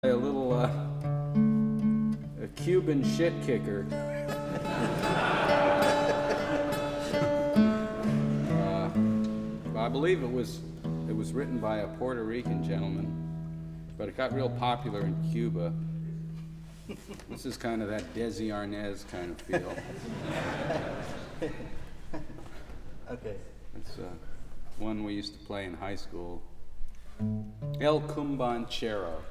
A little a Cuban shit kicker. I believe it was written by a Puerto Rican gentleman, but it got real popular in Cuba. This is kind of that Desi Arnaz kind of feel. Okay. It's one we used to play in high school. El Cumbanchero.